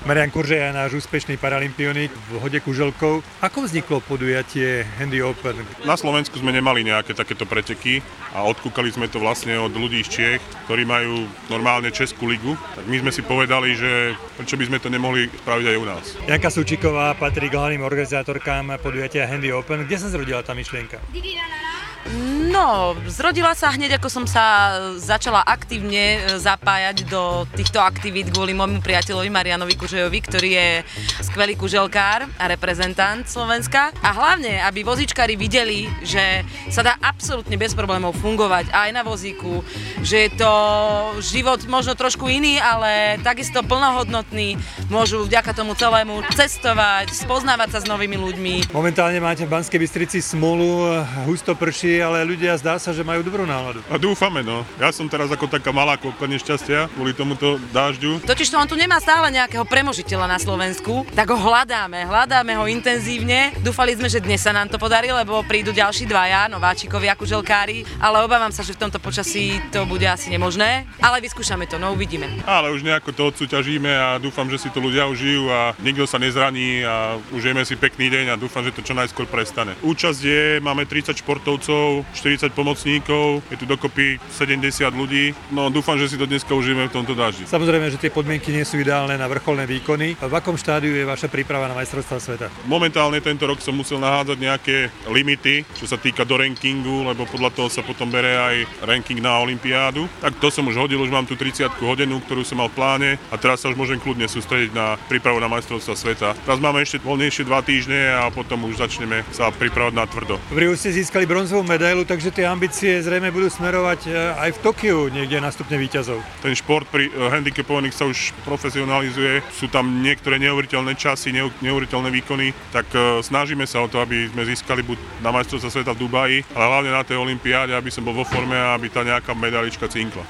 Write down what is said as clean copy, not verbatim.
Marian Kuržej je náš úspešný paralympionik v hode kuželkou. Ako vzniklo podujatie Handy Open? Na Slovensku sme nemali nejaké takéto preteky a odkúkali sme to vlastne od ľudí z Čiech, ktorí majú normálne Českú ligu. Tak my sme si povedali, že prečo by sme to nemohli spraviť aj u nás. Janka Súčiková patrí k hlavným organizátorkám podujatia Handy Open. Kde sa zrodila tá myšlienka? No, zrodila sa hneď, ako som sa začala aktívne zapájať do týchto aktivít kvôli môjmu priateľovi Marianovi Kužejovi, ktorý je skvelý kuželkár a reprezentant Slovenska. A hlavne, aby vozíčkári videli, že sa dá absolútne bez problémov fungovať aj na vozíku, že je to život možno trošku iný, ale takisto plnohodnotný. Môžu vďaka tomu celému cestovať, spoznávať sa s novými ľuďmi. Momentálne máte v Banskej Bystrici smolu, husto prší, ale ľudia zdá sa, že majú dobrú náladu. A dúfame, no. Ja som teraz ako taká malá kvopka nešťastia kvôli tomuto dážďu. Totiž to on tu nemá stále nejakého premožiteľa na Slovensku, tak ho hľadáme ho intenzívne. Dúfali sme, že dnes sa nám to podarí, lebo prídu ďalší dvaja nováčikovia kuželkári, ale obávam sa, že v tomto počasí to bude asi nemožné, ale vyskúšame to, no uvidíme. Ale už nejako to odsúťažíme a dúfam, že si to ľudia užijú a nikto sa nezraní a užijeme si pekný deň a dúfam, že to čo najskôr prestane. Účasť je, máme 30 športovcov, 40 pomocníkov, je tu dokopy 70 ľudí. No dúfam, že si to dneska užijeme v tomto dáždi. Samozrejme, že tie podmienky nie sú ideálne na vrcholné výkony. V akom štádiu je vaša príprava na majstrovstvá sveta? Momentálne tento rok som musel nahádzať nejaké limity, čo sa týka do rankingu, lebo podľa toho sa potom bere aj ranking na olympiádu. Tak to som už hodil, už mám tu 30 hodinu, ktorú som mal v pláne a teraz sa už môžem kľudne sústrediť na prípravu na majstrovstvá sveta. Teraz máme ešte voľnejšie 2 týždne a potom už začneme sa pripravovať na tvrdo. V Riu ste získali bronzovú medailu, takže tie ambície zrejme budú smerovať aj v Tokiu niekde na stupne víťazov. Ten šport pri handicapovaných sa už profesionalizuje, sú tam niektoré neuveriteľné časy, neuveriteľné výkony, tak snažíme sa o to, aby sme získali buď na majstrovstvá sveta v Dubaji, ale hlavne na tej olympiáde, aby som bol vo forme a aby tá nejaká medailička cinkla.